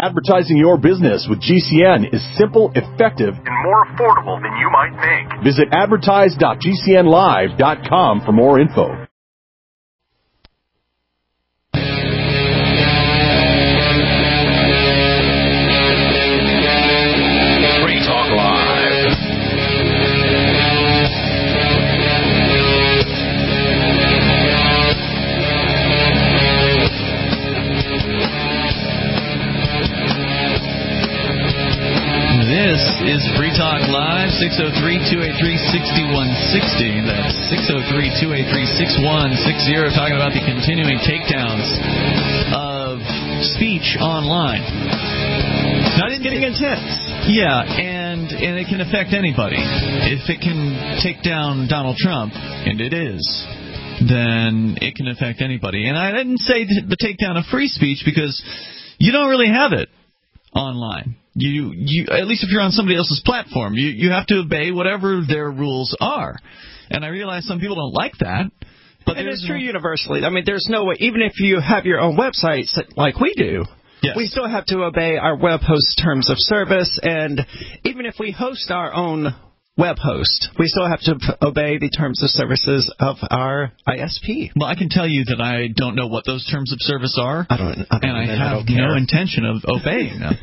Advertising your business with GCN is simple, effective, and more affordable than you might think. Visit advertise.gcnlive.com for more info. Is Free Talk Live, 603-283-6160. That's 603-283-6160. Talking about the continuing takedowns of speech online. Now, it's getting intense. Yeah, and it can affect anybody. If it can take down Donald Trump, and it is, then it can affect anybody. And I didn't say the takedown of free speech because you don't really have it online. You at least if you're on somebody else's platform, you have to obey whatever their rules are. And I realize some people don't like that. But it's true universally. I mean, there's no way, even if you have your own websites like we do, yes, we still have to obey our web host terms of service. And even if we host our own web host, we still have to obey the terms of services of our ISP. Well, I can tell you that I don't know what those terms of service are, and I have no intention of obeying them.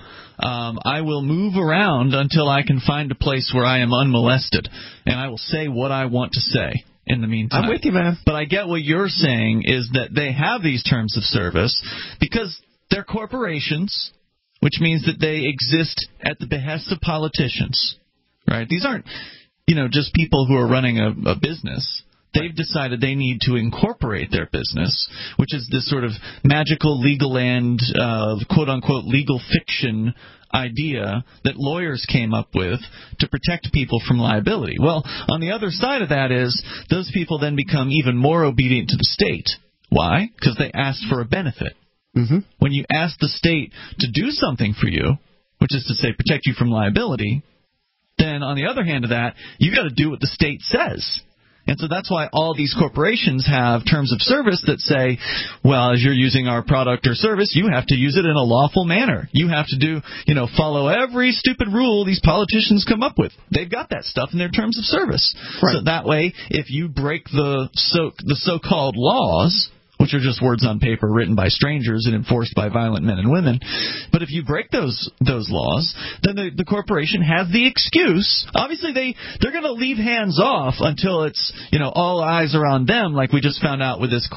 I will move around until I can find a place where I am unmolested, and I will say what I want to say in the meantime. I'm with you, man. But I get what you're saying is that they have these terms of service because they're corporations, which means that they exist at the behest of politicians, right? These aren't, just people who are running a business. They've decided they need to incorporate their business, which is this sort of magical legal and quote-unquote legal fiction idea that lawyers came up with to protect people from liability. Well, on the other side of that is those people then become even more obedient to the state. Why? Because they asked for a benefit. Mm-hmm. When you ask the state to do something for you, which is to say protect you from liability, then on the other hand of that, you've got to do what the state says. And so that's why all these corporations have terms of service that say, well, as you're using our product or service, you have to use it in a lawful manner. You have to follow every stupid rule these politicians come up with. They've got that stuff in their terms of service. Right. So that way, if you break the so-called laws, which are just words on paper written by strangers and enforced by violent men and women. But if you break those laws, then the corporation has the excuse. Obviously, they're going to leave hands off until it's all eyes are on them, like we just found out with this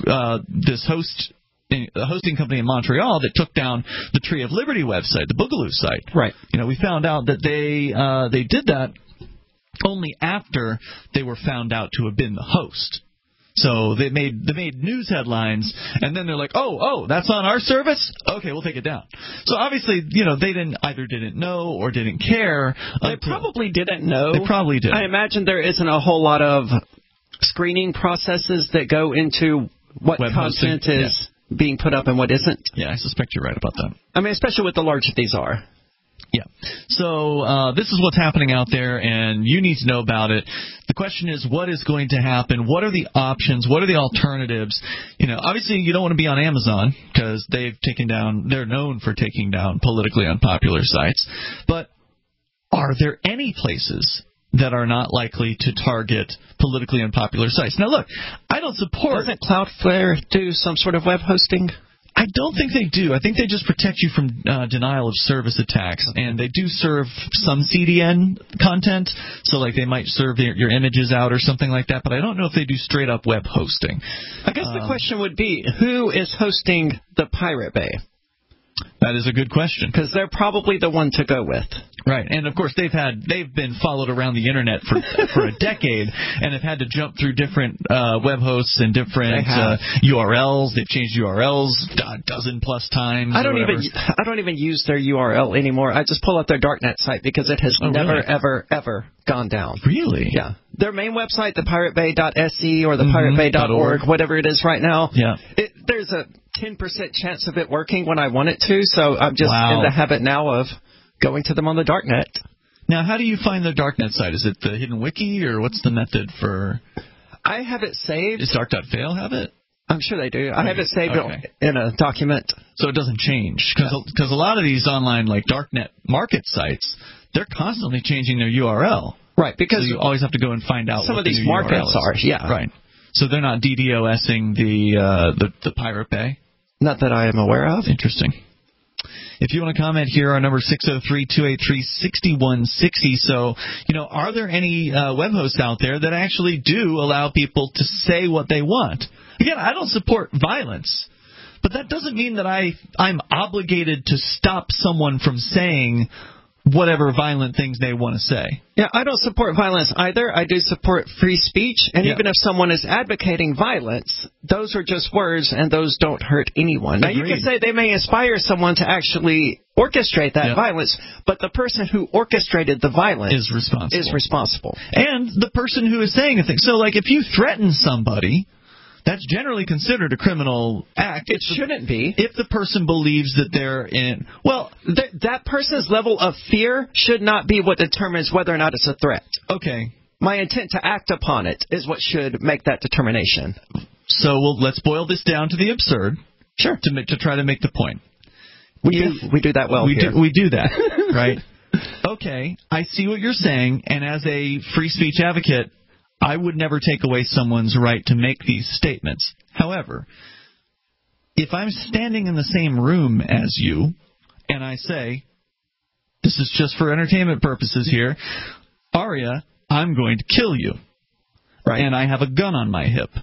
hosting company in Montreal that took down the Tree of Liberty website, the Boogaloo site. Right. We found out that they did that only after they were found out to have been the host. So they made news headlines, and then they're like, oh, that's on our service? Okay, we'll take it down. So obviously, they didn't know or didn't care. They probably didn't know. They probably did. I imagine there isn't a whole lot of screening processes that go into what web content hosting is being put up and what isn't. Yeah, I suspect you're right about that. I mean, especially with the large that these are. Yeah. So this is what's happening out there, and you need to know about it. The question is, what is going to happen? What are the options? What are the alternatives? Obviously you don't want to be on Amazon because they're known for taking down politically unpopular sites. But are there any places that are not likely to target politically unpopular sites? Now, look, I don't support... Doesn't Cloudflare do some sort of web hosting? I don't think they do. I think they just protect you from denial of service attacks, and they do serve some CDN content, so like they might serve your images out or something like that, but I don't know if they do straight-up web hosting. I guess the question would be, who is hosting the Pirate Bay? That is a good question. Because they're probably the one to go with. Right, and of course they've been followed around the internet for a decade, and have had to jump through different web hosts and different URLs. They've changed URLs a dozen plus times. I don't even use their URL anymore. I just pull up their darknet site because it has never ever gone down. Really? Yeah. Their main website, thepiratebay.se or thepiratebay.org, whatever it is right now. Yeah. There's a 10% chance of it working when I want it to, so I'm just in the habit now of going to them on the darknet. Now, how do you find the darknet site? Is it the hidden wiki, or what's the method for... I have it saved. Does Dark.fail have it? I'm sure they do. I have it saved in a document. So it doesn't change. Because a lot of these online, like, darknet market sites, they're constantly changing their URL. Right, because so you always have to go and find out some what of these the markets are. Yeah. Right. So they're not DDoSing the Pirate Bay? Not that I am aware of. Interesting. If you want to comment here, our number is 603-283-6160. So, are there any web hosts out there that actually do allow people to say what they want? Again, I don't support violence, but that doesn't mean that I'm obligated to stop someone from saying whatever violent things they want to say. Yeah, I don't support violence either. I do support free speech, and even if someone is advocating violence, those are just words, and those don't hurt anyone. Now, you can say they may inspire someone to actually orchestrate that violence, but the person who orchestrated the violence is responsible. And the person who is saying a thing. So, like, if you threaten somebody, that's generally considered a criminal act. It shouldn't be. If the person believes that they're in... Well, that person's level of fear should not be what determines whether or not it's a threat. Okay. My intent to act upon it is what should make that determination. So let's boil this down to the absurd. Sure. To try to make the point. We do that well here. We do that, right? Okay, I see what you're saying, and as a free speech advocate, I would never take away someone's right to make these statements. However, if I'm standing in the same room as you, and I say, this is just for entertainment purposes here, Aria, I'm going to kill you. Right. And I have a gun on my hip.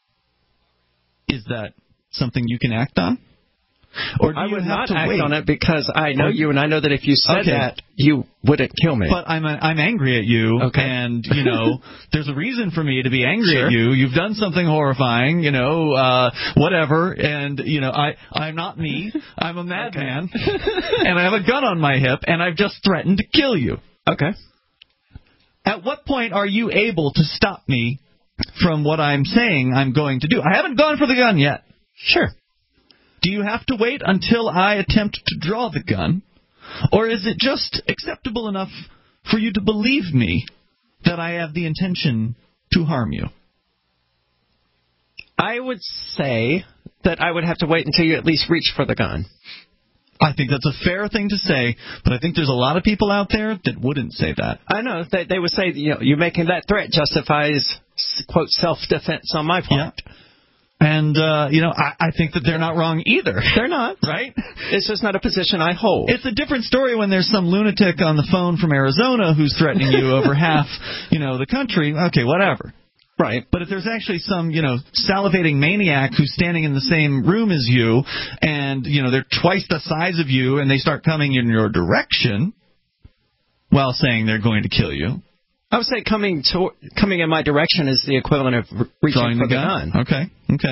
Is that something you can act on? Or do I would not act on it because I know you, and I know that if you said that, you wouldn't kill me. But I'm angry at you, and, there's a reason for me to be angry at you. You've done something horrifying, whatever, and, I'm not me. I'm a madman, and I have a gun on my hip, and I've just threatened to kill you. Okay. At what point are you able to stop me from what I'm saying I'm going to do? I haven't gone for the gun yet. Sure. Do you have to wait until I attempt to draw the gun? Or is it just acceptable enough for you to believe me that I have the intention to harm you? I would say that I would have to wait until you at least reach for the gun. I think that's a fair thing to say, but I think there's a lot of people out there that wouldn't say that. I know. They would say, you making that threat justifies, quote, self-defense on my part. Yeah. And, I think that they're not wrong either. They're not. Right? It's just not a position I hold. It's a different story when there's some lunatic on the phone from Arizona who's threatening you over half, the country. Okay, whatever. Right. But if there's actually some, salivating maniac who's standing in the same room as you, and, they're twice the size of you, and they start coming in your direction while saying they're going to kill you. I would say coming in my direction is the equivalent of reaching for the gun. Okay.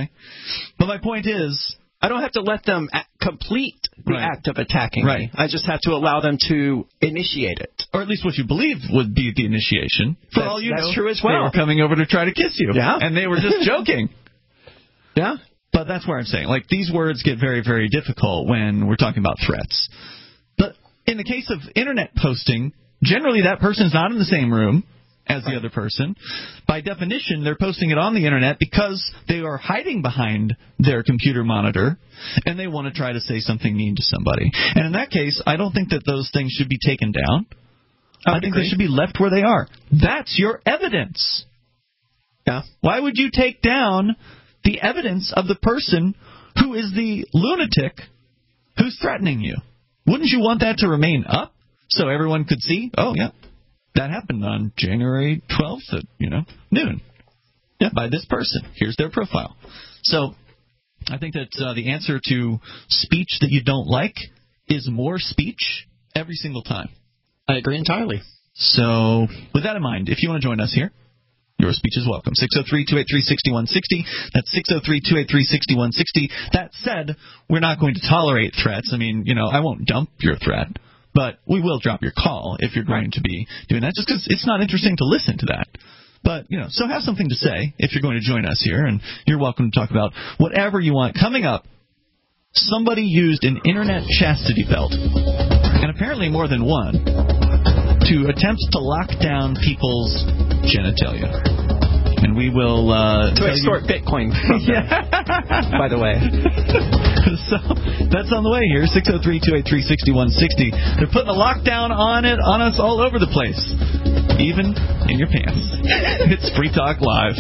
But my point is, I don't have to let them complete the act of attacking me. I just have to allow them to initiate it. Or at least what you believe would be the initiation. For all you know, that's true as well. They were coming over to try to kiss you. Yeah. And they were just joking. Yeah. But that's where I'm saying, like, these words get very, very difficult when we're talking about threats. But in the case of Internet posting, generally that person's not in the same room as the other person. By definition, they're posting it on the Internet because they are hiding behind their computer monitor, and they want to try to say something mean to somebody. And in that case, I don't think that those things should be taken down. I think they should be left where they are. That's your evidence. Yeah. Why would you take down the evidence of the person who is the lunatic who's threatening you? Wouldn't you want that to remain up so everyone could see, oh, yeah, that happened on January 12th at, noon. Yeah. By this person. Here's their profile. So I think that the answer to speech that you don't like is more speech every single time. I agree entirely. So with that in mind, if you want to join us here, your speech is welcome. 603-283-6160. That's 603-283-6160. That said, we're not going to tolerate threats. I mean, I won't dump your threat. But we will drop your call if you're going to be doing that, just because it's not interesting to listen to that. But, so have something to say if you're going to join us here, and you're welcome to talk about whatever you want. Coming up, somebody used an Internet chastity belt, and apparently more than one, to attempt to lock down people's genitalia. And we will to extort Bitcoin from them, by the way. So that's on the way here, 603-283-6160. They're putting a lockdown on us all over the place, even in your pants. It's Free Talk Live.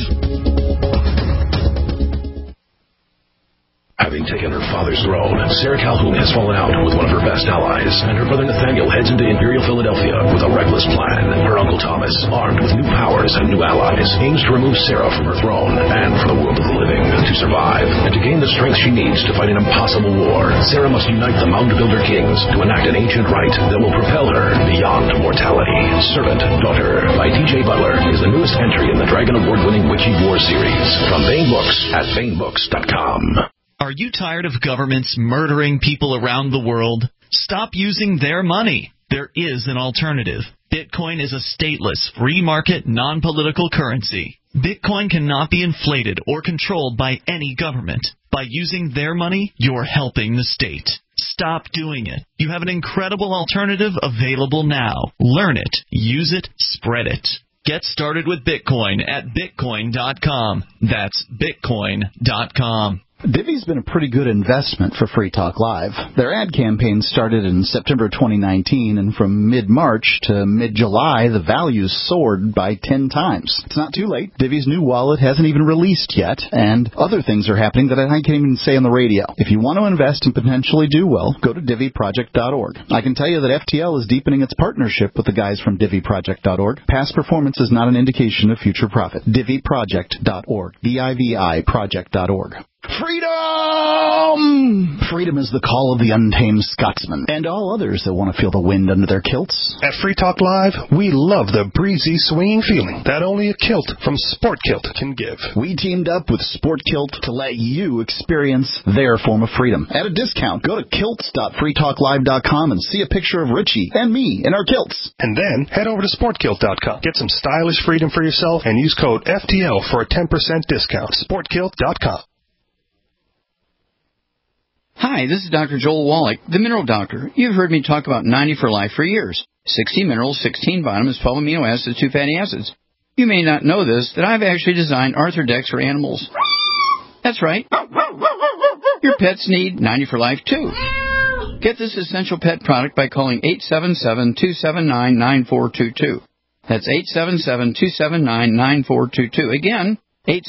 Having taken her father's throne, Sarah Calhoun has fallen out with one of her best allies, and her brother Nathaniel heads into Imperial Philadelphia with a reckless plan. Her uncle Thomas, armed with new powers and new allies, aims to remove Sarah from her throne and from the world of the living. To survive, and to gain the strength she needs to fight an impossible war, Sarah must unite the Mound Builder Kings to enact an ancient rite that will propel her beyond mortality. Servant Daughter by T.J. Butler is the newest entry in the Dragon Award-winning Witchy War series. From Baen Books at BaenBooks.com. Are you tired of governments murdering people around the world? Stop using their money. There is an alternative. Bitcoin is a stateless, free market, non-political currency. Bitcoin cannot be inflated or controlled by any government. By using their money, you're helping the state. Stop doing it. You have an incredible alternative available now. Learn it, use it, spread it. Get started with Bitcoin at Bitcoin.com. That's Bitcoin.com. Divvy's been a pretty good investment for Free Talk Live. Their ad campaign started in September 2019, and from mid-March to mid-July, the values soared by 10 times. It's not too late. Divvy's new wallet hasn't even released yet, and other things are happening that I can't even say on the radio. If you want to invest and potentially do well, go to DivvyProject.org. I can tell you that FTL is deepening its partnership with the guys from DivvyProject.org. Past performance is not an indication of future profit. DivvyProject.org. DIVI Project.org. Freedom! Freedom is the call of the untamed Scotsman and all others that want to feel the wind under their kilts. At Free Talk Live, we love the breezy, swinging feeling that only a kilt from Sport Kilt can give. We teamed up with Sport Kilt to let you experience their form of freedom. At a discount, go to kilts.freetalklive.com and see a picture of Richie and me in our kilts. And then head over to sportkilt.com. Get some stylish freedom for yourself and use code FTL for a 10% discount. Sportkilt.com. Hi, this is Dr. Joel Wallach, the Mineral Doctor. You've heard me talk about 90 for Life for years. 60 minerals, 16 vitamins, 12 amino acids, 2 fatty acids. You may not know this, that I've actually designed Arthrodex for animals. That's right. Your pets need 90 for Life, too. Get this essential pet product by calling 877-279-9422. That's 877-279-9422. Again,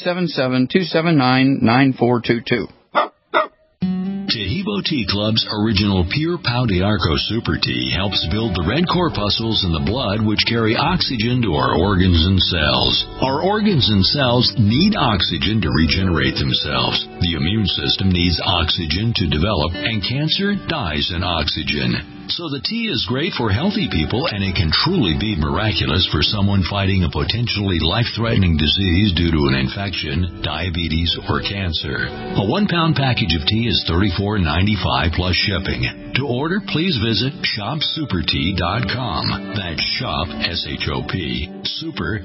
877-279-9422. Tahibo Tea Club's original Pure Pau d'Arco Super Tea helps build the red corpuscles in the blood which carry oxygen to our organs and cells. Our organs and cells need oxygen to regenerate themselves. The immune system needs oxygen to develop, and cancer dies in oxygen. So the tea is great for healthy people, and it can truly be miraculous for someone fighting a potentially life-threatening disease due to an infection, diabetes, or cancer. A 1-pound package of tea is $34.95 plus shipping. To order, please visit shopsupertea.com. That's shop, S-H-O-P, super,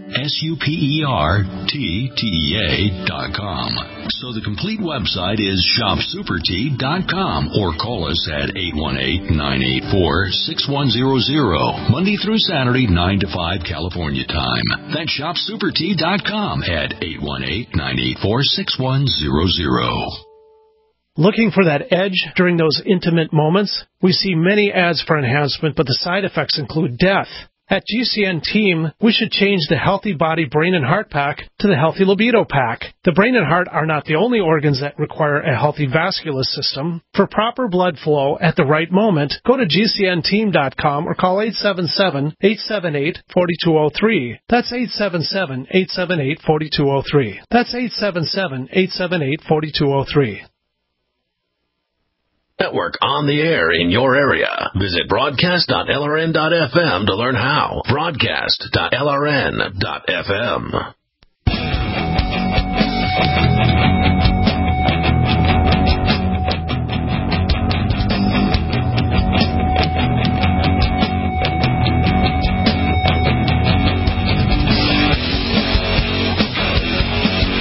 S-U-P-E-R-T-T-E-A.com. So the complete website is shopsupertea.com, or call us at 818-984-6100, Monday through Saturday, 9 to 5 California time. That's shopsupertea.com at 818-984-6100. Looking for that edge during those intimate moments? We see many ads for enhancement, but the side effects include death. At GCN Team, we should change the Healthy Body, Brain, and Heart Pack to the Healthy Libido Pack. The brain and heart are not the only organs that require a healthy vascular system. For proper blood flow at the right moment, go to GCNteam.com or call 877-878-4203. That's 877-878-4203. That's 877-878-4203. Network on the air in your area. Visit broadcast.lrn.fm to learn how. Broadcast.lrn.fm.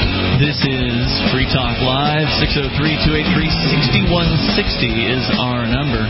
This is Free Talk Live. 603-283-6160 is our number.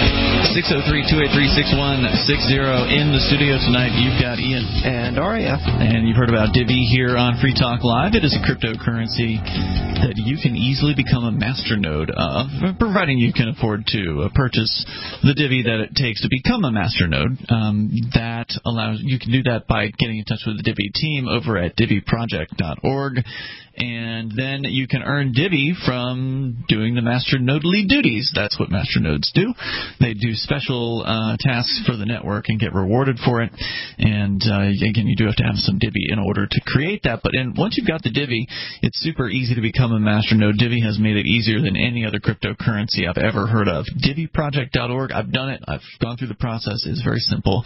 603-283-6160. In the studio tonight, you've got Ian. And Aria. And you've heard about Divi here on Free Talk Live. It is a cryptocurrency that you can easily become a masternode of, providing you can afford to purchase the Divi that it takes to become a masternode. That allows you can do that by getting in touch with the Divi team over at diviproject.org. And then you can earn Divi from doing the masternodely duties. That's what masternodes do. They do special tasks for the network and get rewarded for it. And again, you do have to have some Divi in order to create that. But once you've got the Divi, it's super easy to become a masternode. Divi has made it easier than any other cryptocurrency I've ever heard of. Diviproject.org. I've done it. I've gone through the process. It's very simple.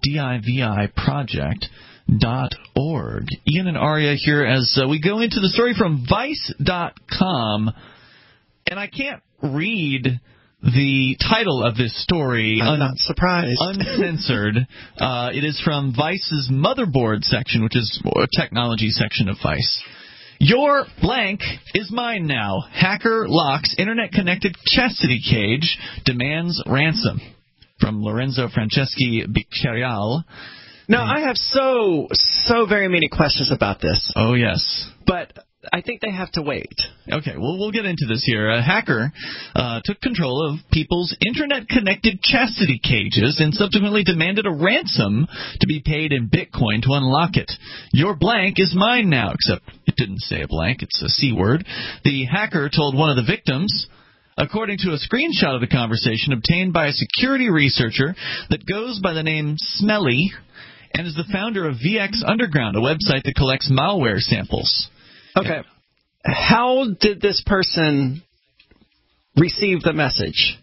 DIVIproject.org. Ian and Aria here as we go into the story from Vice.com. And I can't read the title of this story. I'm not surprised. Uncensored. It is from Vice's motherboard section, which is a technology section of Vice. Your blank is mine now. Hacker locks internet-connected chastity cage, demands ransom. From Lorenzo Franceschi Bicchiarial. Now, I have so very many questions about this. Oh, yes. But I think they have to wait. Okay, well, we'll get into this here. A hacker took control of people's internet-connected chastity cages and subsequently demanded a ransom to be paid in Bitcoin to unlock it. Your blank is mine now, except it didn't say a blank. It's a C word. The hacker told one of the victims, according to a screenshot of the conversation obtained by a security researcher that goes by the name Smelly and is the founder of VX Underground, a website that collects malware samples. Okay. How did this person receive the message?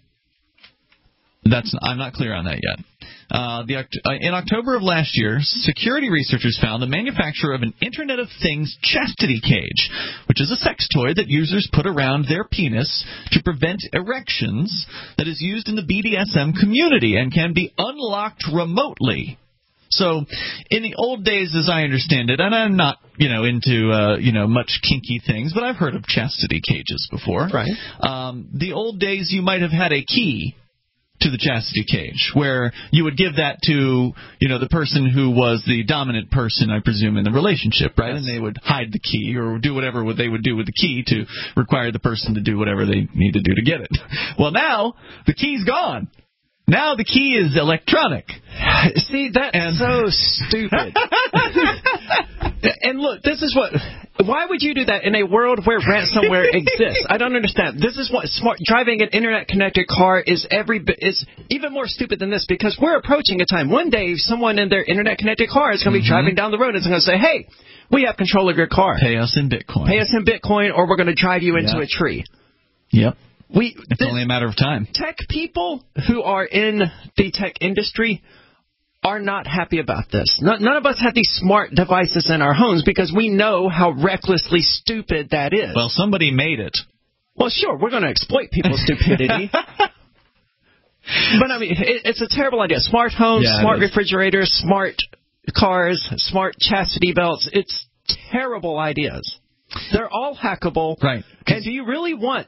I'm not clear on that yet. In October of last year, security researchers found the manufacturer of an Internet of Things chastity cage, which is a sex toy that users put around their penis to prevent erections, that is used in the BDSM community and can be unlocked remotely. So, in the old days, as I understand it, and I'm not, into, much kinky things, but I've heard of chastity cages before. Right. The old days, you might have had a key to the chastity cage, where you would give that to, the person who was the dominant person, I presume, in the relationship, right? Yes. And they would hide the key or do whatever they would do with the key to require the person to do whatever they need to do to get it. Well, now, the key's gone. Now the key is electronic. See, that's so stupid. And look, this is what... Why would you do that in a world where ransomware exists? I don't understand. This is what driving an internet-connected car is even more stupid than this, because we're approaching a time. One day, someone in their internet-connected car is going to be driving down the road and is going to say, hey, we have control of your car. Pay us in Bitcoin. Pay us in Bitcoin, or we're going to drive you into a tree. Yep. It's only a matter of time. Tech people who are in the tech industry are not happy about this. None of us have these smart devices in our homes because we know how recklessly stupid that is. Well, somebody made it. Well, sure, we're going to exploit people's stupidity. But, I mean, it's a terrible idea. Smart homes, smart refrigerators, smart cars, smart chastity belts. It's terrible ideas. They're all hackable. Right. And do you really want...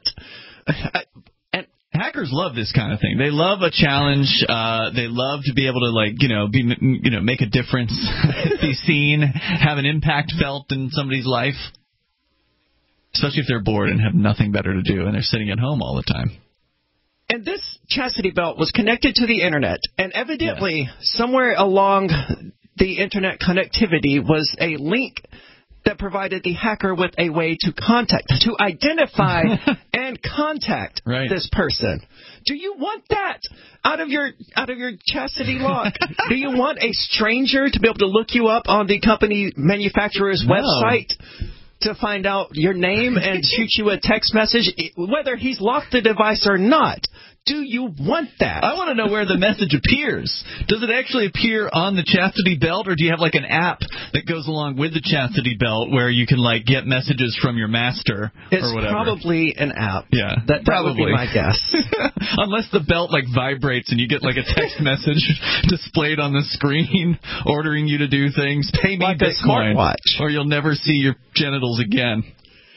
And hackers love this kind of thing. They love a challenge. They love to be able to, make a difference, be seen, have an impact felt in somebody's life. Especially if they're bored and have nothing better to do and they're sitting at home all the time. And this chastity belt was connected to the Internet. And evidently, somewhere along the Internet connectivity was a link that provided the hacker with a way to identify and contact this person. Do you want that out of your chastity lock? Do you want a stranger to be able to look you up on the company manufacturer's website to find out your name and shoot you a text message, whether he's locked the device or not? Do you want that? I want to know where the message appears. Does it actually appear on the chastity belt, or do you have an app that goes along with the chastity belt where you can get messages from your master or whatever? It's probably an app. Yeah, that probably. Would be my guess. Unless the belt vibrates and you get a text message displayed on the screen ordering you to do things. Pay me Bitcoin, a smartwatch, or you'll never see your genitals again. And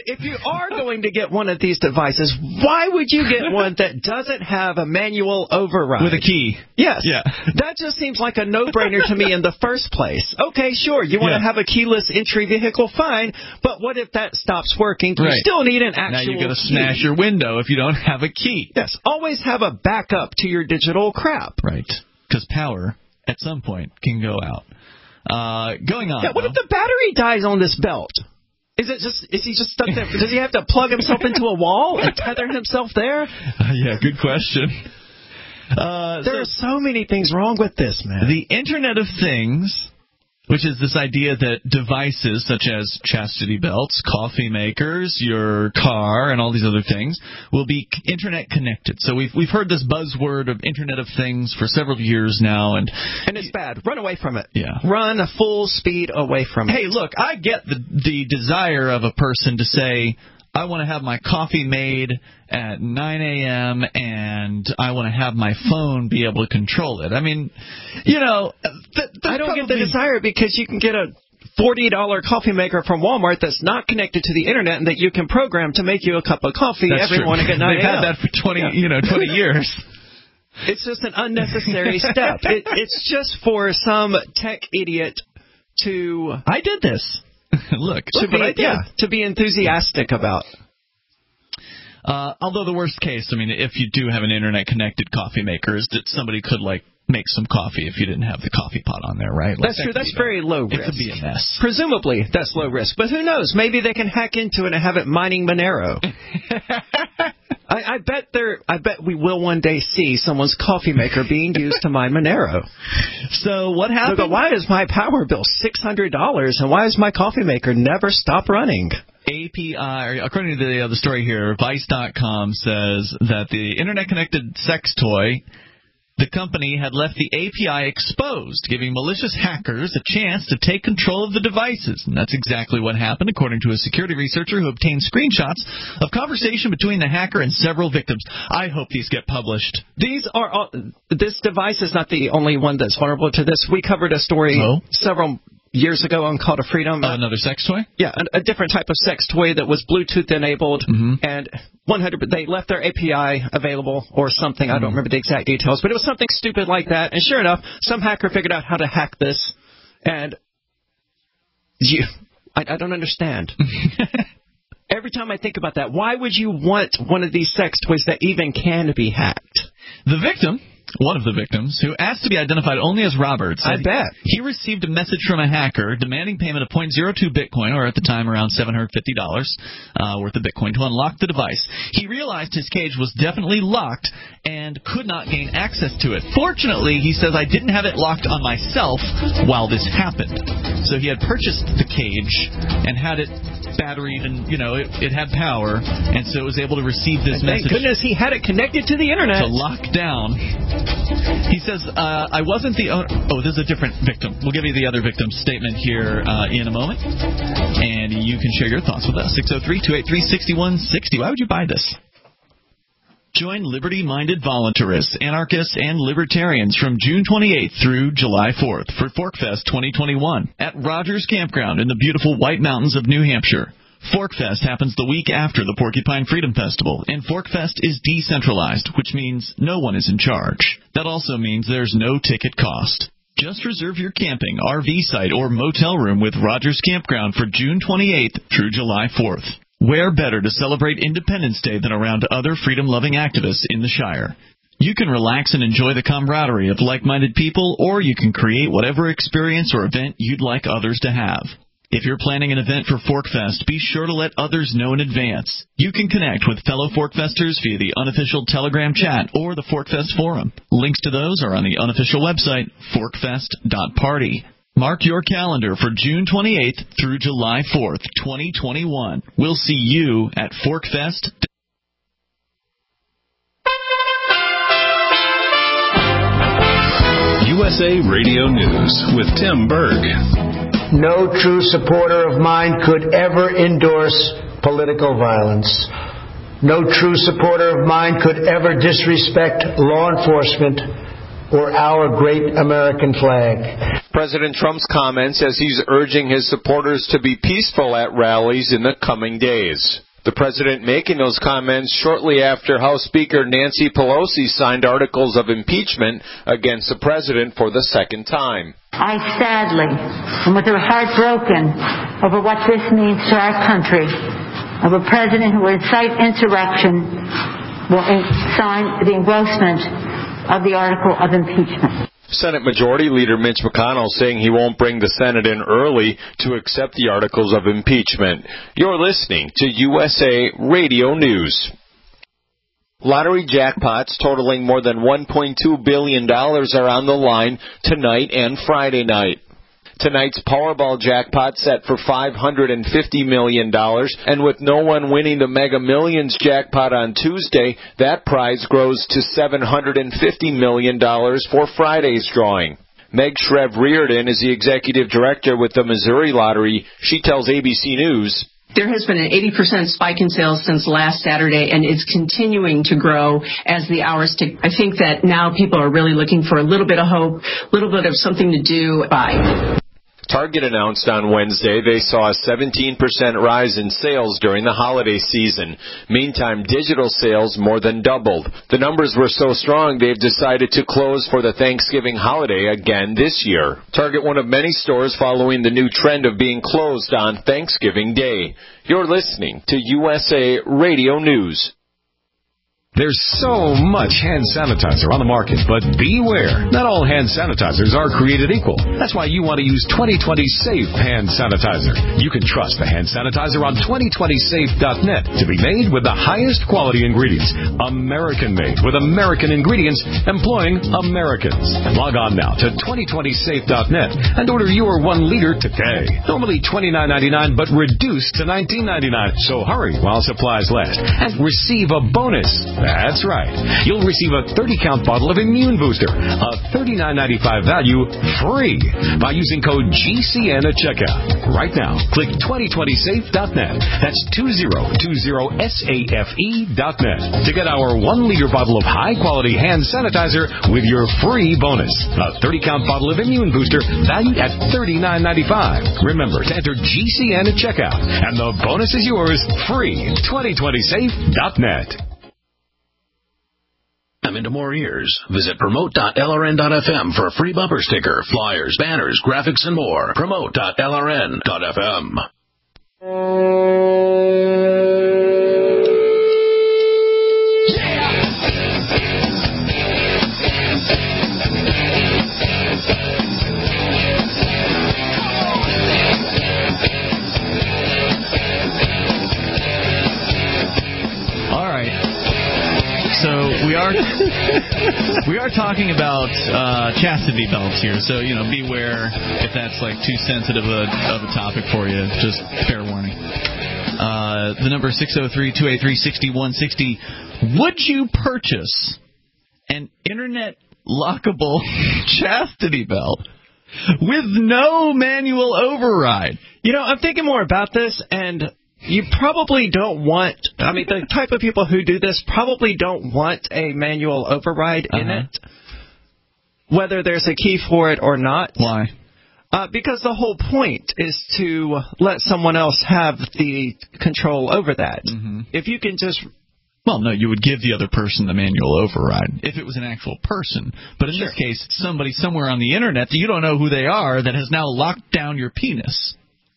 if you are going to get one of these devices, why would you get one that doesn't have a manual override? With a key. Yes. Yeah. That just seems like a no-brainer to me in the first place. Okay, sure, you want to have a keyless entry vehicle, fine, but what if that stops working? You still need an actual key. Now you're going to smash your window if you don't have a key. Yes. Always have a backup to your digital crap. Right. Because power, at some point, can go out. Going on. Yeah, what if the battery dies on this belt? Is he just stuck there? Does he have to plug himself into a wall and tether himself there? Yeah, good question. There are so many things wrong with this, man. The Internet of Things, which is this idea that devices such as chastity belts, coffee makers, your car, and all these other things will be Internet connected. So we've heard this buzzword of Internet of Things for several years now, and it's bad. Run away from it. Yeah. Run full speed away from it. Hey, look, I get the desire of a person to say, I want to have my coffee made at 9 a.m. and I want to have my phone be able to control it. I mean, I don't get the desire because you can get a $40 coffee maker from Walmart that's not connected to the internet and that you can program to make you a cup of coffee every morning at 9 a.m. They've had that for 20 years. It's just an unnecessary step. It's just for some tech idiot to... I did this. Look what I did. Yeah, to be enthusiastic about. Although the worst case, I mean, if you do have an internet-connected coffee maker, is that somebody could, make some coffee if you didn't have the coffee pot on there, right? That's true. That's very low risk. It could be a mess. Presumably, that's low risk. But who knows? Maybe they can hack into it and have it mining Monero. I bet we will one day see someone's coffee maker being used to mine Monero. So what happened? Go, why is my power bill $600 and why does my coffee maker never stop running? API, according to the story here, Vice.com says that the internet-connected sex toy, the company had left the API exposed, giving malicious hackers a chance to take control of the devices. And that's exactly what happened, according to a security researcher who obtained screenshots of conversation between the hacker and several victims. I hope these get published. This device is not the only one that's vulnerable to this. We covered a story several years ago on Call to Freedom. Another sex toy? Yeah, a different type of sex toy that was Bluetooth enabled, and they left their API available or something. I don't remember the exact details, but it was something stupid like that. And sure enough, some hacker figured out how to hack this, and I don't understand. Every time I think about that, why would you want one of these sex toys that even can be hacked? The victim, one of the victims, who asked to be identified only as Robert, said he received a message from a hacker demanding payment of 0.02 Bitcoin, or at the time around $750 worth of Bitcoin, to unlock the device. He realized his cage was definitely locked and could not gain access to it. Fortunately, he says, I didn't have it locked on myself while this happened. So he had purchased the cage and had it batteried, and it had power, and so it was able to receive this message. Thank goodness he had it connected to the internet. To lock down. He says, I wasn't the owner. Oh, this is a different victim. We'll give you the other victim's statement here in a moment, and you can share your thoughts with us. 603-283-6160. Why would you buy this? Join liberty-minded voluntarists, anarchists, and libertarians from June 28th through July 4th for ForkFest 2021 at Rogers Campground in the beautiful White Mountains of New Hampshire. ForkFest happens the week after the Porcupine Freedom Festival, and ForkFest is decentralized, which means no one is in charge. That also means there's no ticket cost. Just reserve your camping, RV site, or motel room with Rogers Campground for June 28th through July 4th. Where better to celebrate Independence Day than around other freedom-loving activists in the Shire? You can relax and enjoy the camaraderie of like-minded people, or you can create whatever experience or event you'd like others to have. If you're planning an event for ForkFest, be sure to let others know in advance. You can connect with fellow ForkFesters via the unofficial Telegram chat or the ForkFest forum. Links to those are on the unofficial website, forkfest.party. Mark your calendar for June 28th through July 4th, 2021. We'll see you at ForkFest. USA Radio News with Tim Berg. No true supporter of mine could ever endorse political violence. No true supporter of mine could ever disrespect law enforcement or our great American flag. President Trump's comments as he's urging his supporters to be peaceful at rallies in the coming days. The president making those comments shortly after House Speaker Nancy Pelosi signed articles of impeachment against the president for the second time. I sadly, and with a heart broken over what this means to our country, of a president who will incite insurrection, will sign the engrossment of the article of impeachment. Senate Majority Leader Mitch McConnell saying he won't bring the Senate in early to accept the articles of impeachment. You're listening to USA Radio News. Lottery jackpots totaling more than $1.2 billion are on the line tonight and Friday night. Tonight's Powerball jackpot set for $550 million, and with no one winning the Mega Millions jackpot on Tuesday, that prize grows to $750 million for Friday's drawing. Meg Shrev-Reardon is the executive director with the Missouri Lottery. She tells ABC News, there has been an 80% spike in sales since last Saturday, and it's continuing to grow as the hours tick. I think that now people are really looking for a little bit of hope, a little bit of something to do by. Target announced on Wednesday they saw a 17% rise in sales during the holiday season. Meantime, digital sales more than doubled. The numbers were so strong they've decided to close for the Thanksgiving holiday again this year. Target one of many stores following the new trend of being closed on Thanksgiving Day. You're listening to USA Radio News. There's so much hand sanitizer on the market, but beware. Not all hand sanitizers are created equal. That's why you want to use 2020 Safe Hand Sanitizer. You can trust the hand sanitizer on 2020safe.net to be made with the highest quality ingredients. American-made with American ingredients, employing Americans. Log on now to 2020safe.net and order your 1 liter today. Normally $29.99, but reduced to $19.99. So hurry while supplies last and receive a bonus. That's right. You'll receive a 30-count bottle of Immune Booster, a $39.95 value, free by using code GCN at checkout. Right now, click 2020safe.net. That's 2020safe.net to get our 1-liter bottle of high-quality hand sanitizer with your free bonus. A 30-count bottle of Immune Booster valued at $39.95. Remember to enter GCN at checkout, and the bonus is yours free. 2020safe.net. I'm into more ears. Visit promote.lrn.fm for a free bumper sticker, flyers, banners, graphics, and more. Promote.lrn.fm. We are talking about chastity belts here, so beware if that's like too sensitive of a topic for you. Just fair warning. The number 603-283-6160. Would you purchase an internet lockable chastity belt with no manual override? I'm thinking more about this, and you probably don't want, the type of people who do this probably don't want a manual override in it, whether there's a key for it or not. Why? Because the whole point is to let someone else have the control over that. Mm-hmm. If you can just... Well, no, you would give the other person the manual override if it was an actual person. But in this case, it's somebody somewhere on the internet that you don't know who they are that has now locked down your penis.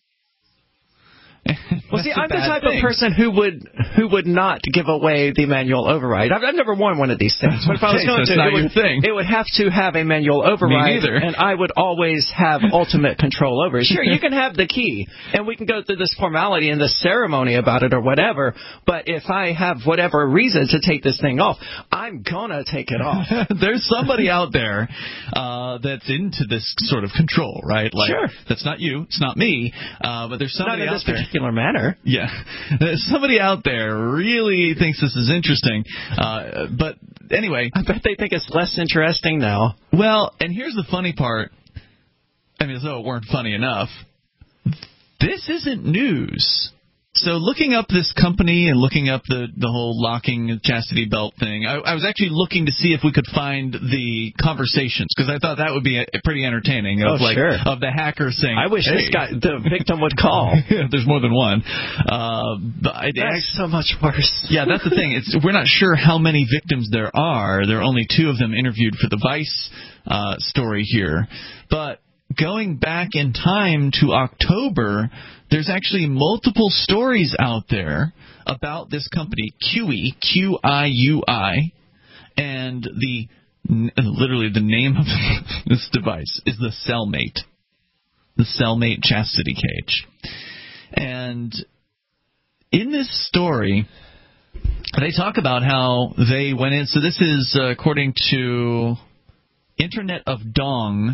Well, see, I'm the type of person who would not give away the manual override. I've never worn one of these things. But if I was going to, it would have to have a manual override. Me neither. And I would always have ultimate control over it. Sure, you can have the key, and we can go through this formality and this ceremony about it or whatever, but if I have whatever reason to take this thing off, I'm going to take it off. There's somebody out there that's into this sort of control, right? Like, sure. That's not you. It's not me. But there's somebody out there. Manner. Yeah. Somebody out there really thinks this is interesting. But anyway. I bet they think it's less interesting now. Well, and here's the funny part. As though it weren't funny enough. This isn't news. So looking up this company and looking up the whole locking chastity belt thing, I was actually looking to see if we could find the conversations, because I thought that would be pretty entertaining of of the hacker saying, I wish the victim would call. There's more than one. That's so much worse. Yeah, that's the thing. We're not sure how many victims there are. There are only 2 of them interviewed for the Vice story here. But going back in time to October, there's actually multiple stories out there about this company, QI, Q-I-U-I, and literally the name of this device is the Cellmate. The Cellmate chastity cage. And in this story, they talk about how they went in. So this is according to Internet of Dong.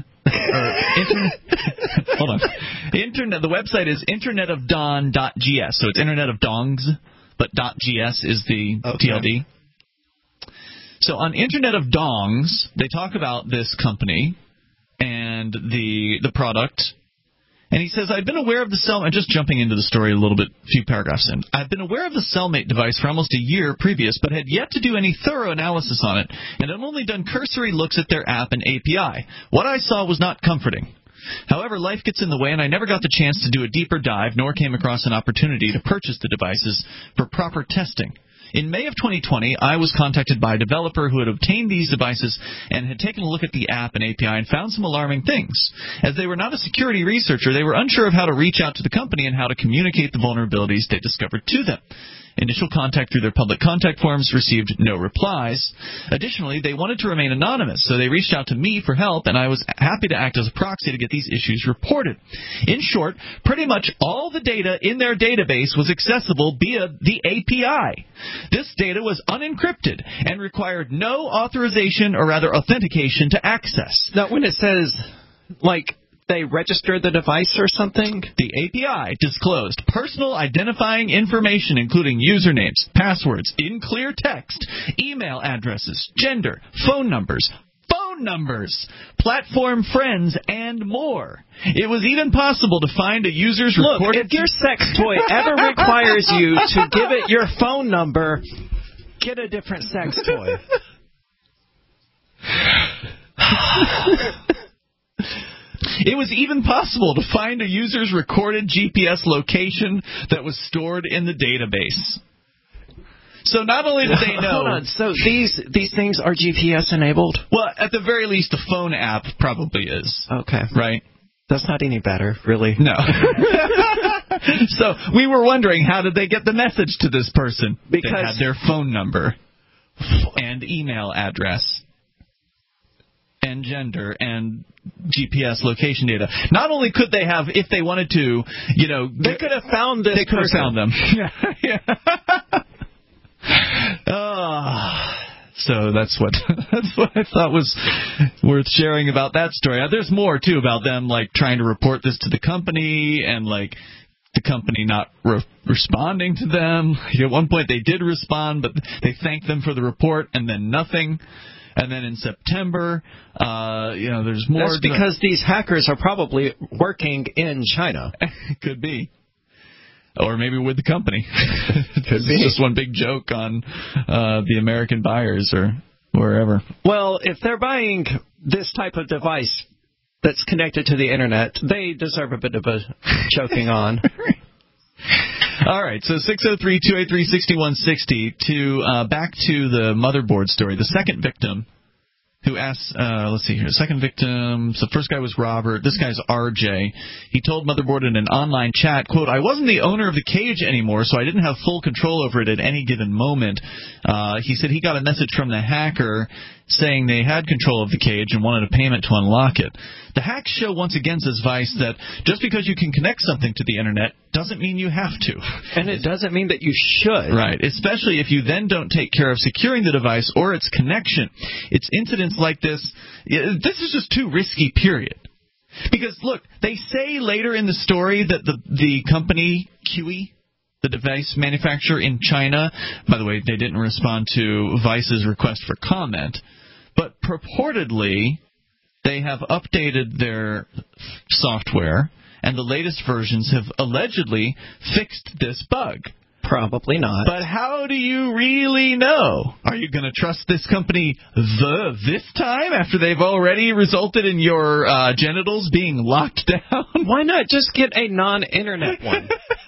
Hold on. The website is internetofdon.gs. So it's Internet of Dongs, but .gs is the TLD. So on Internet of Dongs, they talk about this company and the product. And he says, I've been aware of the Cellmate, just jumping into the story a little bit, a few paragraphs in. I've been aware of the Cellmate device for almost a year previous, but had yet to do any thorough analysis on it, and had only done cursory looks at their app and API. What I saw was not comforting. However, life gets in the way, and I never got the chance to do a deeper dive, nor came across an opportunity to purchase the devices for proper testing. In May of 2020, I was contacted by a developer who had obtained these devices and had taken a look at the app and API and found some alarming things. As they were not a security researcher, they were unsure of how to reach out to the company and how to communicate the vulnerabilities they discovered to them. Initial contact through their public contact forms received no replies. Additionally, they wanted to remain anonymous, so they reached out to me for help, and I was happy to act as a proxy to get these issues reported. In short, pretty much all the data in their database was accessible via the API. This data was unencrypted and required no authorization, or rather authentication, to access. Now, when it says, they registered the device or something? The API disclosed personal identifying information, including usernames, passwords, in clear text, email addresses, gender, phone numbers, platform friends, and more. It was even possible to find a user's recorded... Look, if your sex toy ever requires you to give it your phone number, get a different sex toy. It was even possible to find a user's recorded GPS location that was stored in the database. So not only did they know... Hold on, so these things are GPS enabled? Well, at the very least, the phone app probably is. Okay. Right? That's not any better, really. No. So we were wondering, how did they get the message to this person? Because they had their phone number and email address and gender and GPS location data. Not only could they have, if they wanted to, they could have found this. They could have found them. Yeah. So that's what I thought was worth sharing about that story. There's more too about them trying to report this to the company and the company not responding to them. At one point they did respond, but they thanked them for the report and then nothing. And then in September, there's more. That's because these hackers are probably working in China. Could be. Or maybe with the company. It's just one big joke on the American buyers or wherever. Well, if they're buying this type of device that's connected to the Internet, they deserve a bit of a choking on. All right, so 603-283-6160 to back to the motherboard story. The second victim who asked, let's see here, second victim, so first guy was Robert, this guy's RJ. He told Motherboard in an online chat, quote, I wasn't the owner of the cage anymore, so I didn't have full control over it at any given moment. He said he got a message from the hacker saying they had control of the cage and wanted a payment to unlock it. The hack show once again says, Vice, that just because you can connect something to the Internet doesn't mean you have to. And it doesn't mean that you should. Right, especially if you then don't take care of securing the device or its connection. It's incidents like this. This is just too risky, period. Because, look, they say later in the story that the company, QI, the device manufacturer in China, by the way, they didn't respond to Vice's request for comment, but purportedly they have updated their software and the latest versions have allegedly fixed this bug. Probably not. But how do you really know? Are you going to trust this company this time after they've already resulted in your genitals being locked down? Why not just get a non-internet one?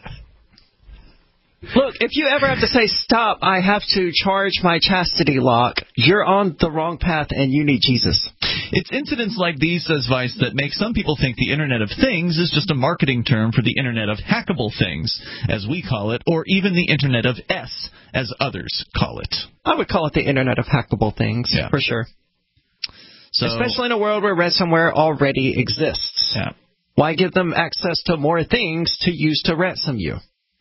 Look, if you ever have to say, stop, I have to charge my chastity lock, you're on the wrong path and you need Jesus. It's incidents like these, says Vice, that make some people think the Internet of Things is just a marketing term for the Internet of Hackable Things, as we call it, or even the Internet of S, as others call it. I would call it the Internet of Hackable Things, for sure. So, especially in a world where ransomware already exists. Yeah. Why give them access to more things to use to ransom you?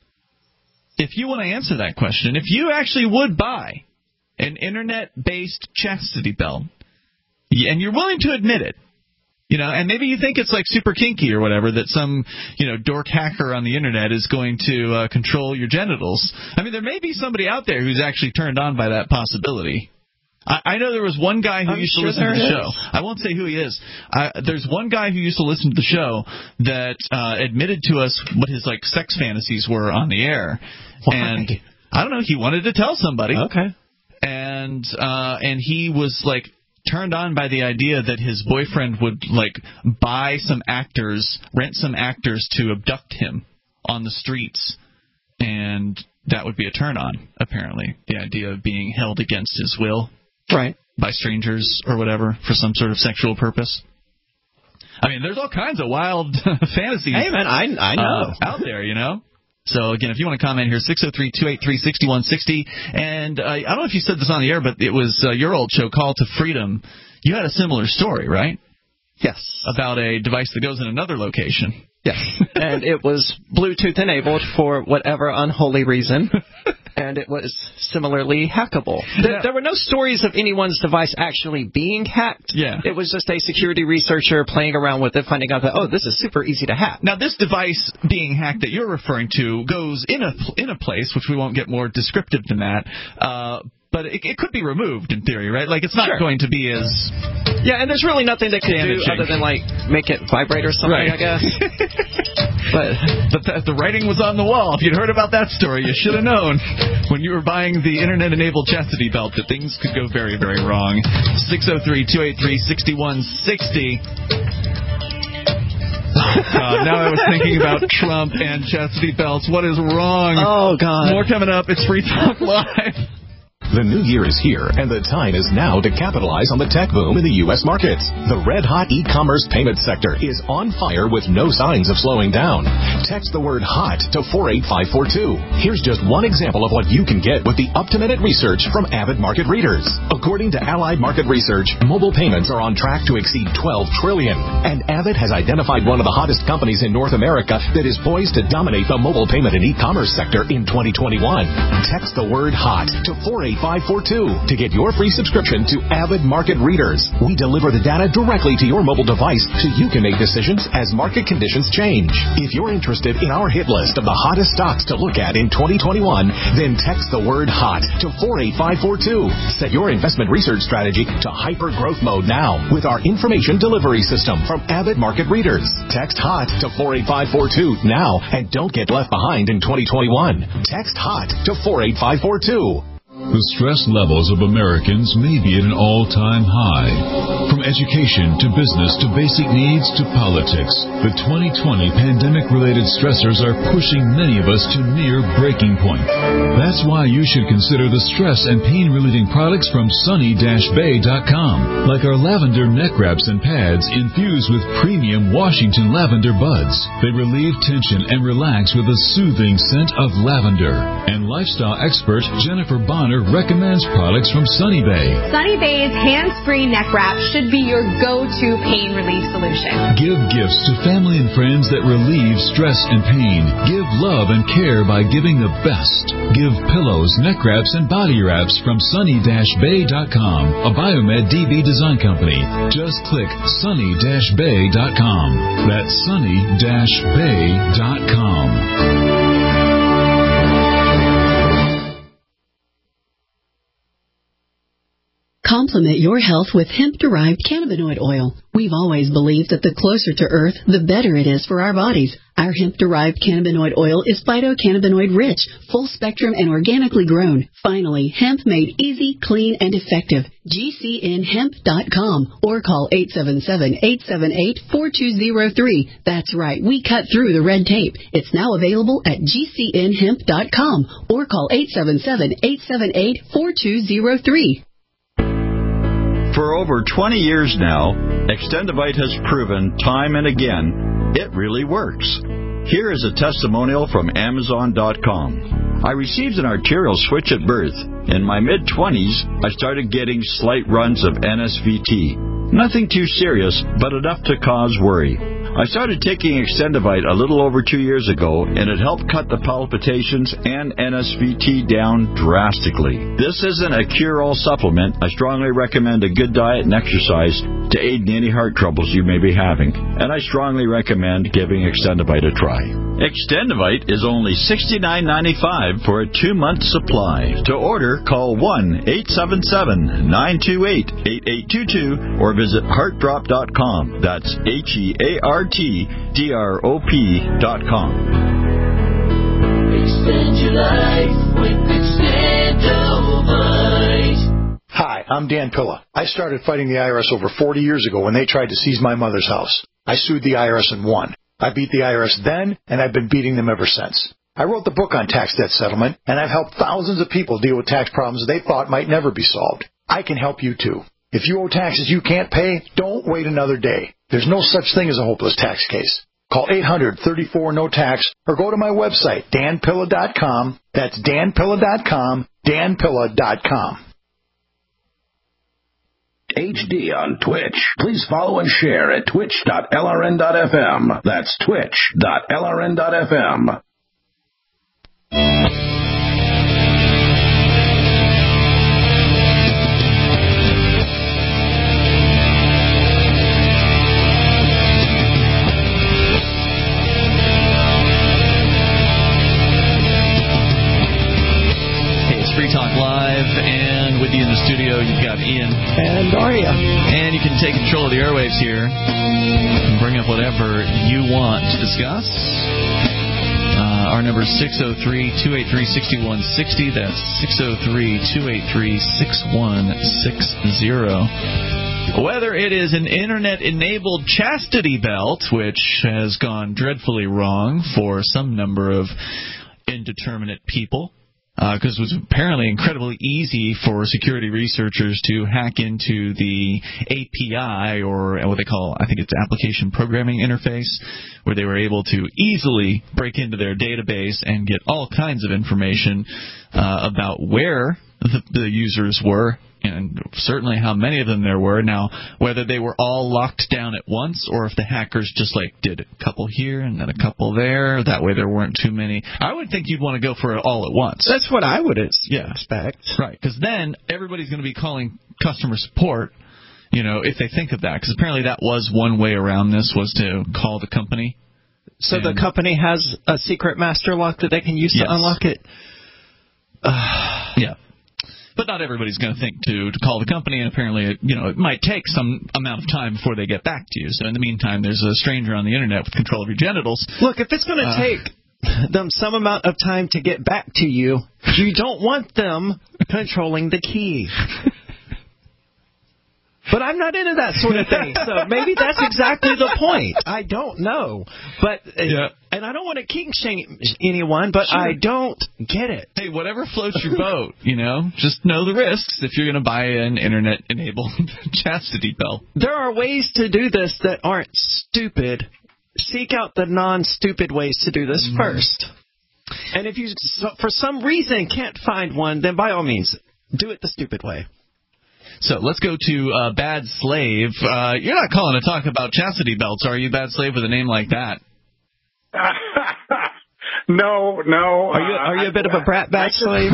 If you want to answer that question, if you actually would buy an Internet-based chastity belt, and you're willing to admit it, and maybe you think it's like super kinky or whatever, that some, dork hacker on the Internet is going to control your genitals. I mean, there may be somebody out there who's actually turned on by that possibility. I know there was one guy who used to listen to the show. I won't say who he is. There's one guy who used to listen to the show that admitted to us what his sex fantasies were on the air. Why? And I don't know. He wanted to tell somebody. Okay. And he was turned on by the idea that his boyfriend would buy some actors, rent some actors to abduct him on the streets, and that would be a turn on. Apparently, the idea of being held against his will. Right. By strangers or whatever for some sort of sexual purpose. I mean, there's all kinds of wild fantasies. Hey, man, I know. Out there, So, again, if you want to comment here, 603-283-6160. And I don't know if you said this on the air, but it was your old show, Call to Freedom. You had a similar story, right? Yes. About a device that goes in another location. Yes. And it was Bluetooth enabled for whatever unholy reason. And it was similarly hackable. There were no stories of anyone's device actually being hacked. Yeah. It was just a security researcher playing around with it, finding out that, this is super easy to hack. Now, this device being hacked that you're referring to goes in a place, which we won't get more descriptive than that, but it could be removed in theory, right? It's not going to be as... Yeah, and there's really nothing they can do other than, make it vibrate or something, right. I guess. But the writing was on the wall. If you'd heard about that story, you should have known when you were buying the Internet-enabled chastity belt that things could go very, very wrong. 603-283-6160. Now I was thinking about Trump and chastity belts. What is wrong? Oh, God. More coming up. It's Free Talk Live. The new year is here, and the time is now to capitalize on the tech boom in the U.S. markets. The red-hot e-commerce payment sector is on fire with no signs of slowing down. Text the word HOT to 48542. Here's just one example of what you can get with the up-to-minute research from Avid Market Readers. According to Allied Market Research, mobile payments are on track to exceed $12 trillion. And Avid has identified one of the hottest companies in North America that is poised to dominate the mobile payment and e-commerce sector in 2021. Text the word HOT to 48542 to get your free subscription to Avid Market Readers. We deliver the data directly to your mobile device so you can make decisions as market conditions change. If you're interested in our hit list of the hottest stocks to look at in 2021, then text the word HOT to 48542. Set your investment research strategy to hyper growth mode now with our information delivery system from Avid Market Readers. Text HOT to 48542 now and don't get left behind in 2021. Text HOT to 48542. The stress levels of Americans may be at an all-time high. From education to business to basic needs to politics, the 2020 pandemic-related stressors are pushing many of us to near breaking point. That's why you should consider the stress and pain-relieving products from sunny-bay.com, like our lavender neck wraps and pads infused with premium Washington lavender buds. They relieve tension and relax with a soothing scent of lavender. And lifestyle expert Jennifer Bonner recommends products from Sunny Bay. Sunny Bay's hands-free neck wrap should be your go-to pain relief solution. Give gifts to family and friends that relieve stress and pain. Give love and care by giving the best. Give pillows, neck wraps, and body wraps from sunny-bay.com, a Biomed DB design company. Just click sunny-bay.com. That's sunny-bay.com. Complement your health with hemp-derived cannabinoid oil. We've always believed that the closer to Earth, the better it is for our bodies. Our hemp-derived cannabinoid oil is phytocannabinoid-rich, full-spectrum, and organically grown. Finally, hemp made easy, clean, and effective. GCNhemp.com or call 877-878-4203. That's right, we cut through the red tape. It's now available at GCNhemp.com or call 877-878-4203. For over 20 years now, Extendivite has proven time and again it really works. Here is a testimonial from Amazon.com. I received an arterial switch at birth. In my mid-20s, I started getting slight runs of NSVT. Nothing too serious, but enough to cause worry. I started taking Extendivite a little over 2 years ago, and it helped cut the palpitations and NSVT down drastically. This isn't a cure-all supplement. I strongly recommend a good diet and exercise to aid in any heart troubles you may be having, and I strongly recommend giving Extendivite a try. Extendivite is only $69.95 for a 2-month supply. To order, call 1-877-928-8822 or visit heartdrop.com. That's HEARTDROP.com. Extend your life with Extendivite. Hi, I'm Dan Pilla. I started fighting the IRS over 40 years ago when they tried to seize my mother's house. I sued the IRS and won. I beat the IRS then, and I've been beating them ever since. I wrote the book on tax debt settlement, and I've helped thousands of people deal with tax problems they thought might never be solved. I can help you too. If you owe taxes you can't pay, don't wait another day. There's no such thing as a hopeless tax case. Call 800-34-NO-TAX or go to my website, danpilla.com. That's danpilla.com, danpilla.com. HD on Twitch. Please follow and share at twitch.lrn.fm. That's twitch.lrn.fm. Free Talk Live, and with you in the studio, you've got Ian. And Daria. And you can take control of the airwaves here and bring up whatever you want to discuss. Our number is 603-283-6160. That's 603-283-6160. Whether it is an Internet-enabled chastity belt, which has gone dreadfully wrong for some number of indeterminate people, because it was apparently incredibly easy for security researchers to hack into the API, or what they call, I think it's application programming interface, where they were able to easily break into their database and get all kinds of information about where the users were, and certainly how many of them there were. Now, whether they were all locked down at once or if the hackers just did a couple here and then a couple there, that way there weren't too many. I would think you'd want to go for it all at once. That's what I would expect. Right, because then everybody's going to be calling customer support, if they think of that. Because apparently that was one way around this, was to call the company. So the company has a secret master lock that they can use to unlock it? Yeah. But not everybody's going to think to call the company, and apparently, it might take some amount of time before they get back to you. So in the meantime, there's a stranger on the Internet with control of your genitals. Look, if it's going to take them some amount of time to get back to you, you don't want them controlling the key. But I'm not into that sort of thing, so maybe that's exactly the point. I don't know. But and I don't want to kink shame anyone, but sure. I don't get it. Hey, whatever floats your boat, just know the risks if you're going to buy an Internet-enabled chastity belt. There are ways to do this that aren't stupid. Seek out the non-stupid ways to do this first. And if you, for some reason, can't find one, then by all means, do it the stupid way. So let's go to Bad Slave. You're not calling to talk about chastity belts, are you, Bad Slave, with a name like that? No. Are you a bit of a brat, Bad Slave?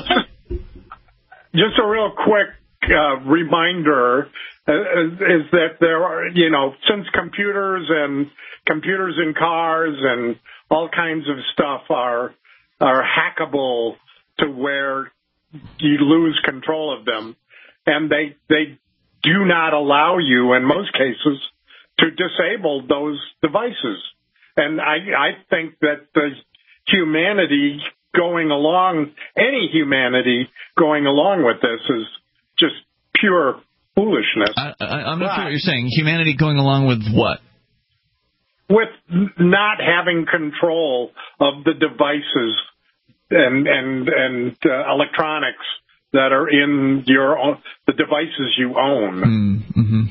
Just a real quick reminder is that there are, since computers in cars and all kinds of stuff are hackable to where you lose control of them. and they do not allow you, in most cases, to disable those devices. And I think that the humanity going along, any humanity going along with this is just pure foolishness. I'm not sure what you're saying. Humanity going along with what? With not having control of the devices and electronics that are in the devices you own. Mm-hmm.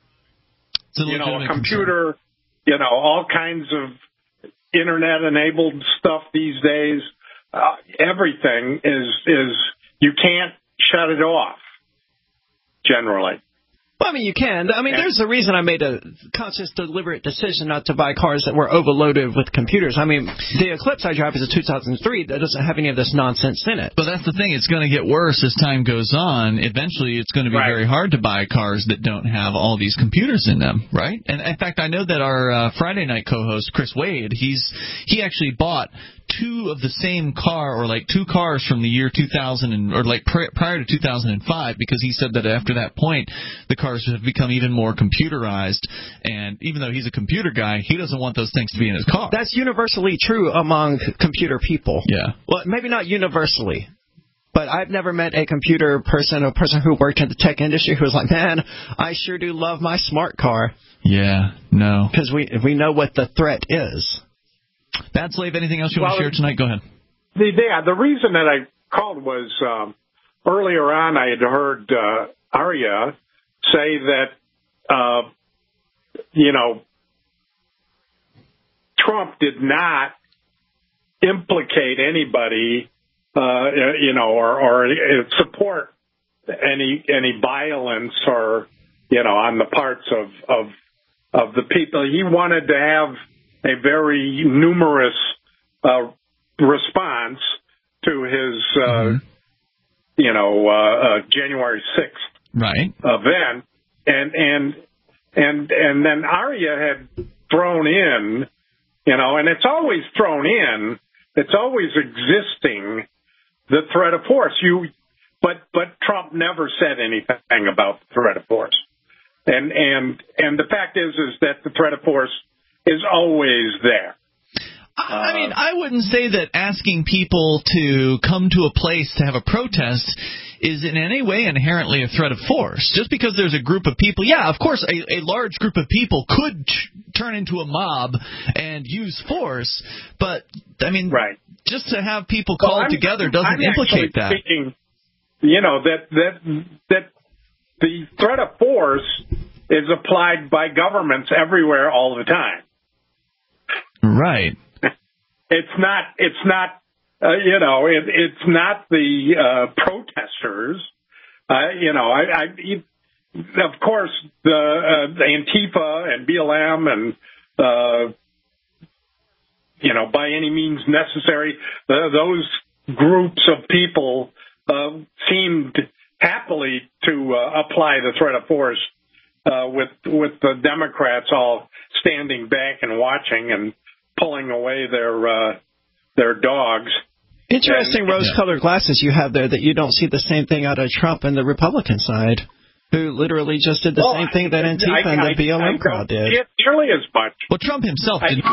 A computer, all kinds of internet-enabled stuff these days. Everything is you can't shut it off, generally. Well, I mean, you can. I mean, there's a reason I made a conscious, deliberate decision not to buy cars that were overloaded with computers. I mean, the Eclipse I drive is a 2003 that doesn't have any of this nonsense in it. But that's the thing. It's going to get worse as time goes on. Eventually, it's going to be very hard to buy cars that don't have all these computers in them, right? And, in fact, I know that our Friday night co-host, Chris Wade, he actually bought two of the same car, or like two cars from the year 2000, or like prior to 2005, because he said that after that point, the cars have become even more computerized. And even though he's a computer guy, he doesn't want those things to be in his car. That's universally true among computer people. Yeah. Well, maybe not universally. But I've never met a computer person, a person who worked in the tech industry who was like, man, I sure do love my smart car. Yeah, no. Because we know what the threat is. Bad Slave, anything else you want to share tonight? Go ahead. The reason that I called was earlier on I had heard Arya say that, Trump did not implicate anybody, or support any violence or, on the parts of the people. He wanted to have a very numerous response to his, January 6th event, and then Arya had thrown in, and it's always thrown in, it's always existing, the threat of force. But Trump never said anything about the threat of force, and the fact is that the threat of force is always there. I mean, I wouldn't say that asking people to come to a place to have a protest is in any way inherently a threat of force. Just because there's a group of people, yeah, of course, a large group of people could turn into a mob and use force, but, I mean, just to have people called together doesn't implicate that. Speaking, that the threat of force is applied by governments everywhere all the time. Right. It's not the protesters. Of course, the Antifa and BLM and, by any means necessary, those groups of people seemed happily to apply the threat of force with the Democrats all standing back and watching and pulling away their dogs. Interesting rose-colored glasses you have there that you don't see the same thing out of Trump and the Republican side, who literally just did the same thing that Antifa and the BLM crowd did. Nearly as much. Well, Trump himself didn't.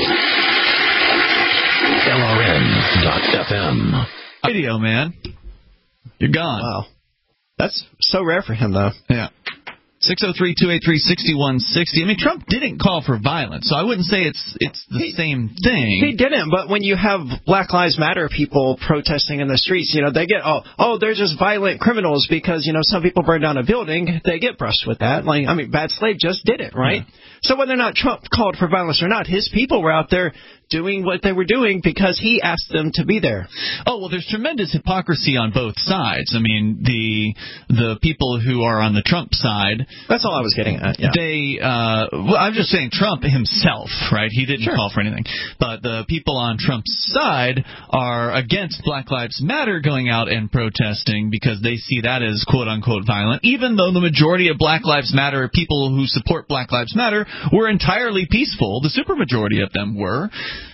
LRN.FM. Radio, man. You're gone. Wow. That's so rare for him, though. Yeah. 603-283-6160. I mean, Trump didn't call for violence, so I wouldn't say it's the same thing. He didn't, but when you have Black Lives Matter people protesting in the streets, they get, they're just violent criminals because, some people burn down a building. They get brushed with that. Bad Slave just did it, right? Yeah. So whether or not Trump called for violence or not, his people were out there doing what they were doing because he asked them to be there. Oh, well, there's tremendous hypocrisy on both sides. I mean, the people who are on the Trump side. That's all I was getting at, yeah. I'm just saying Trump himself, right? He didn't call for anything. But the people on Trump's side are against Black Lives Matter going out and protesting because they see that as quote-unquote violent, even though the majority of Black Lives Matter, people who support Black Lives Matter, were entirely peaceful. The supermajority of them were.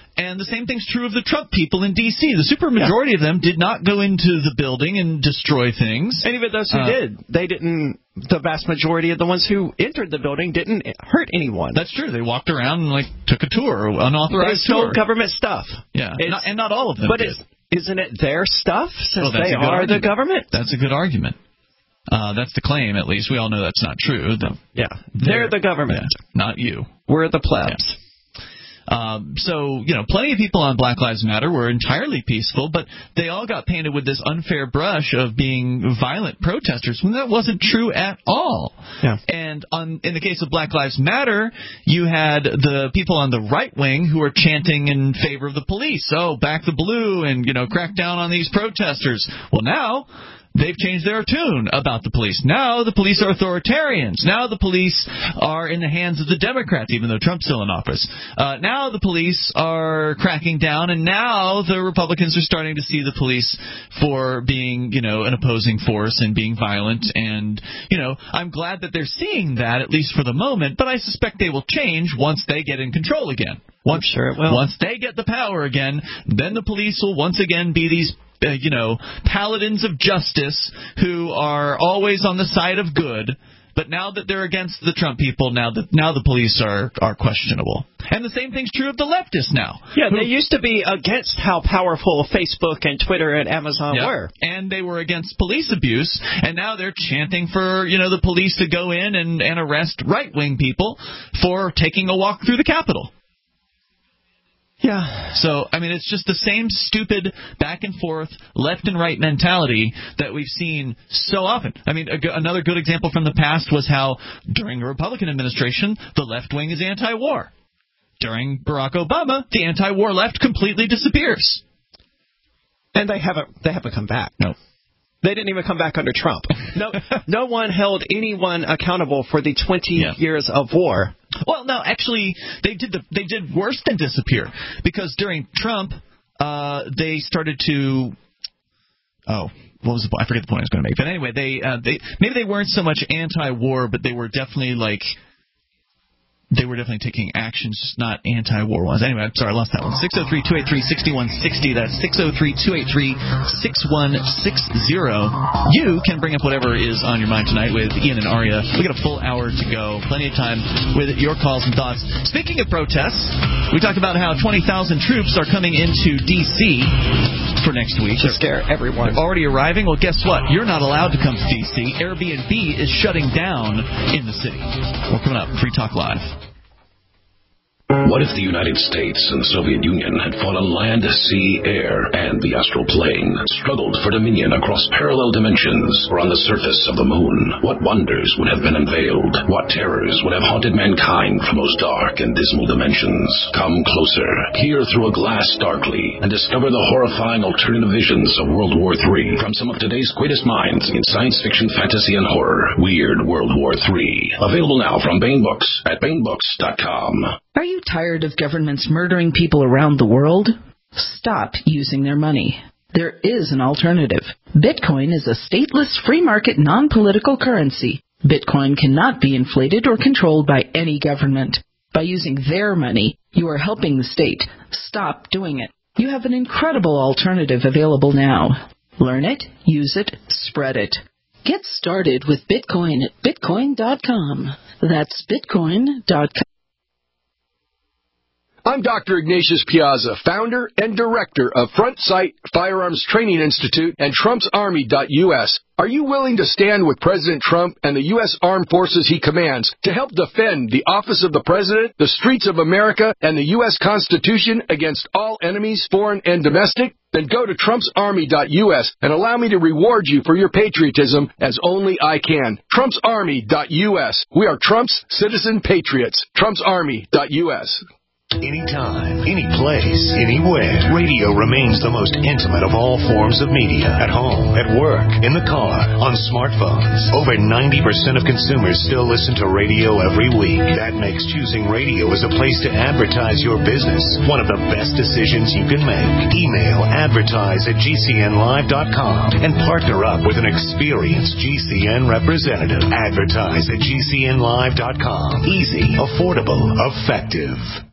And the same thing's true of the Trump people in D.C. The supermajority of them did not go into the building and destroy things. And even those who did, they didn't. The vast majority of the ones who entered the building didn't hurt anyone. That's true. They walked around and took a tour, unauthorized tour. They stole government stuff. Yeah, and not all of them. But did. Isn't it their stuff since they are the government? That's a good argument. That's the claim, at least. We all know that's not true. They're the government. Yeah, not you. We're the plebs. Yeah. So, plenty of people on Black Lives Matter were entirely peaceful, but they all got painted with this unfair brush of being violent protesters when that wasn't true at all. Yeah. And in the case of Black Lives Matter, you had the people on the right wing who were chanting in favor of the police. Oh, back the blue and, crack down on these protesters. Well, now they've changed their tune about the police. Now the police are authoritarians. Now the police are in the hands of the Democrats, even though Trump's still in office. Now the police are cracking down, and now the Republicans are starting to see the police for being, an opposing force and being violent. And, I'm glad that they're seeing that, at least for the moment, but I suspect they will change once they get in control again. Once they get the power again, then the police will once again be these paladins of justice who are always on the side of good. But now that they're against the Trump people, now the police are questionable. And the same thing's true of the leftists now. Yeah, they used to be against how powerful Facebook and Twitter and Amazon were. And they were against police abuse, and now they're chanting for, the police to go in and arrest right-wing people for taking a walk through the Capitol. Yeah. So, it's just the same stupid back and forth, left and right mentality that we've seen so often. Another good example from the past was how during the Republican administration, the left wing is anti-war. During Barack Obama, the anti-war left completely disappears. And they haven't come back. No. They didn't even come back under Trump. No one held anyone accountable for the 20 years of war. Well, no, actually, they did worse than disappear, because during Trump, they started to. Oh, what was the point? I forget the point I was going to make. But anyway, maybe they weren't so much anti-war, but they were definitely taking actions, just not anti-war ones. Anyway, I'm sorry, I lost that one. 603-283-6160. That's 603-283-6160. You can bring up whatever is on your mind tonight with Ian and Aria. We got a full hour to go. Plenty of time with your calls and thoughts. Speaking of protests, we talked about how 20,000 troops are coming into D.C. for next week. To scare everyone. They're already arriving. Well, guess what? You're not allowed to come to D.C. Airbnb is shutting down in the city. We're coming up. Free Talk Live. What if the United States and Soviet Union had fought on land, sea, air, and the astral plane, struggled for dominion across parallel dimensions or on the surface of the moon? What wonders would have been unveiled? What terrors would have haunted mankind from those dark and dismal dimensions? Come closer, peer through a glass darkly, and discover the horrifying alternative visions of World War III from some of today's greatest minds in science fiction, fantasy, and horror. Weird World War III. Available now from Baen Books at BaenBooks.com. Are you tired of governments murdering people around the world? Stop using their money. There is an alternative. Bitcoin is a stateless, free market, non-political currency. Bitcoin cannot be inflated or controlled by any government. By using their money, you are helping the state. Stop doing it. You have an incredible alternative available now. Learn it, use it, spread it. Get started with Bitcoin at Bitcoin.com. That's Bitcoin.com. I'm Dr. Ignatius Piazza, founder and director of Front Sight Firearms Training Institute and TrumpsArmy.us. Are you willing to stand with President Trump and the U.S. Armed Forces he commands to help defend the office of the President, the streets of America, and the U.S. Constitution against all enemies, foreign and domestic? Then go to TrumpsArmy.us and allow me to reward you for your patriotism as only I can. TrumpsArmy.us. We are Trump's citizen patriots. TrumpsArmy.us. Anytime, any place, anywhere. Radio remains the most intimate of all forms of media. At home, at work, in the car, on smartphones. Over 90% of consumers still listen to radio every week. That makes choosing radio as a place to advertise your business one of the best decisions you can make. Email advertise@gcnlive.com and partner up with an experienced GCN representative. Advertise@gcnlive.com. Easy, affordable, effective.